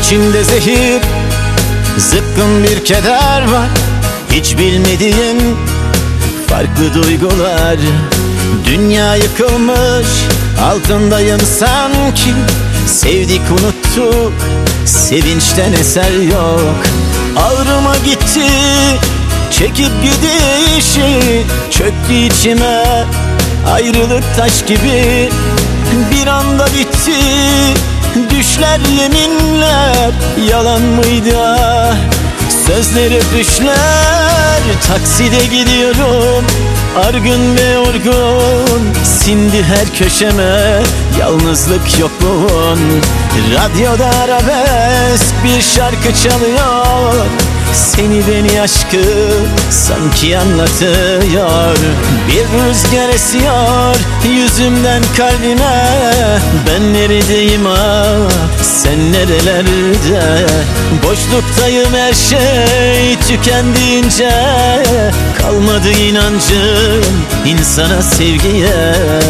İçimde zehir, zıkkım bir keder var. Hiç bilmediğim farklı duygular. Dünya yıkılmış, altındayım sanki. Sevdik unuttuk, sevinçten eser yok. Ağrıma gitti, çekip gidişi. Çöktü içime ayrılık taş gibi. Bir anda bitti düşler, yeminler yalan mıydı ah? Sözler öpüşler, takside gidiyorum argın ve yorgun. Sindi her köşeme yalnızlık yokluğun. Radyoda arabesk bir şarkı çalıyor. Seni beni aşkı sanki anlatıyor. Bir rüzgar esiyor yüzümden kalbime. Ben neredeyim ah, sen nerelerde? Boşluktayım, her şey tükendiğince. Kalmadı inancım insana, sevgiye.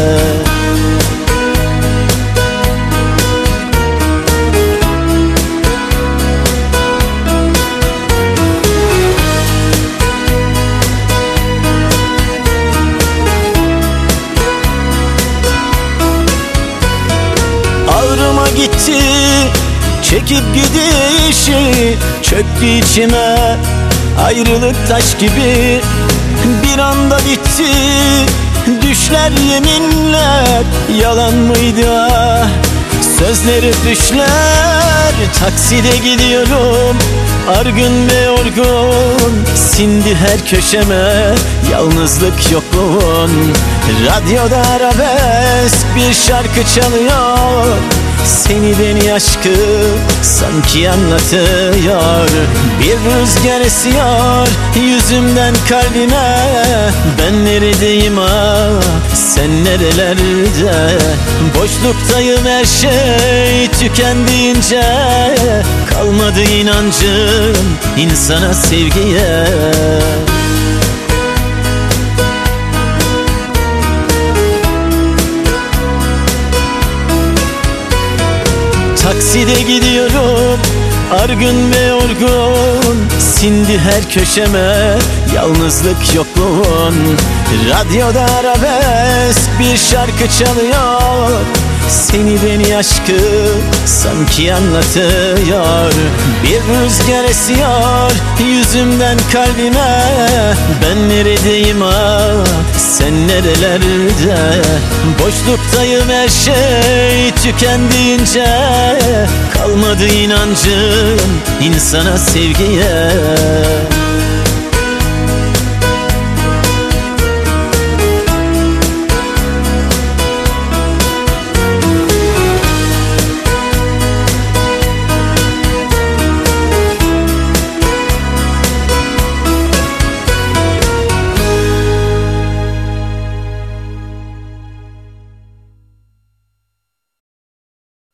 Ağrıma gitti, çekip gidişi. Çöktü içime ayrılık taş gibi. Bir anda bitti düşler, yeminler yalan mıydı ah? Sözler öpüşler, takside gidiyorum argın ve yorgun. Sindi her köşeme yalnızlık yokluğun. Radyoda arabesk bir şarkı çalıyor. Seni beni aşkı sanki anlatıyor. Bir rüzgar esiyor yüzümden kalbime. Ben neredeyim ah, sen nerelerde? Boşluktayım, her şey tükendiğince. Kalmadı inancım insana, sevgiye. Takside gidiyorum argın ve yorgun. Sindi her köşeme yalnızlık yokluğun. Radyoda arabesk bir şarkı çalıyor. Seni beni aşkı sanki anlatıyor. Bir rüzgar esiyor yüzümden kalbime. Ben neredeyim ah, sen nerelerde? Boşluktayım, her şey tükendiğince. Kalmadı inancım insana, sevgiye.